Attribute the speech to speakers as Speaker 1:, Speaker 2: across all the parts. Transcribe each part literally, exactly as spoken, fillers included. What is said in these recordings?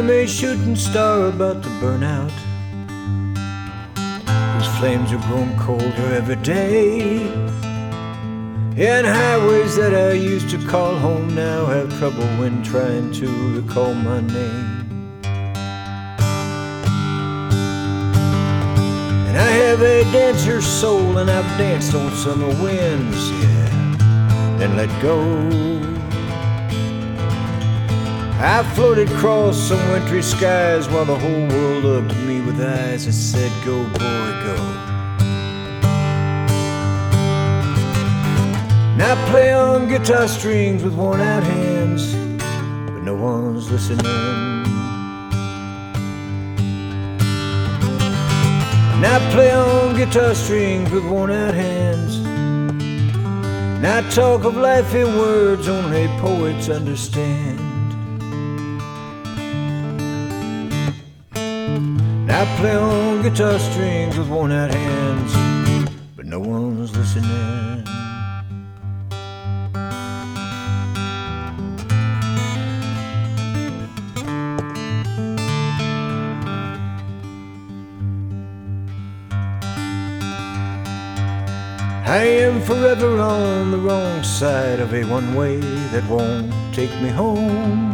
Speaker 1: am a shooting star about to burn out, whose flames are growing colder every day. And highways that I used to call home now have trouble when trying to recall my name. And I have a dancer's soul, and I've danced on summer winds, yeah, then let go. I floated across some wintry skies while the whole world looked at me with eyes that said, go, boy, go. And I play on guitar strings with worn out hands, but no one's listening. And I play on guitar strings with worn out hands, and I talk of life in words only poets understand. And I play on guitar strings with worn out hands, but no one's listening. I am forever on the wrong side of a one-way that won't take me home.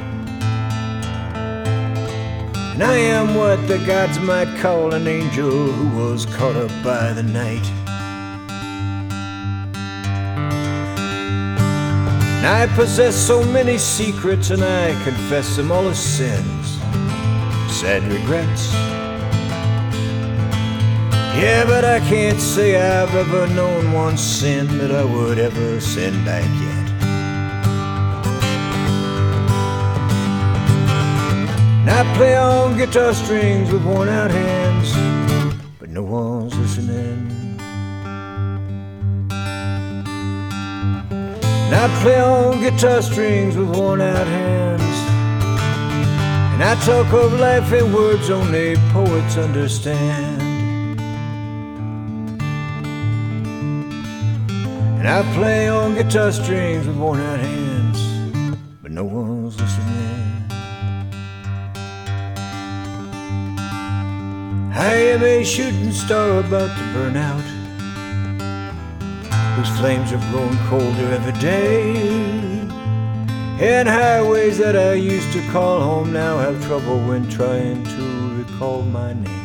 Speaker 1: And I am what the gods might call an angel who was caught up by the night. And I possess so many secrets, and I confess them all as sins, sad regrets. Yeah, but I can't say I've ever known one sin that I would ever sin back yet. And I play on guitar strings with worn out hands, but no one's listening. And I play on guitar strings with worn out hands, and I talk of life in words only poets understand. And I play on guitar strings with worn out hands, but no one's listening. I am a shooting star about to burn out, whose flames are growing colder every day. And highways that I used to call home now have trouble when trying to recall my name.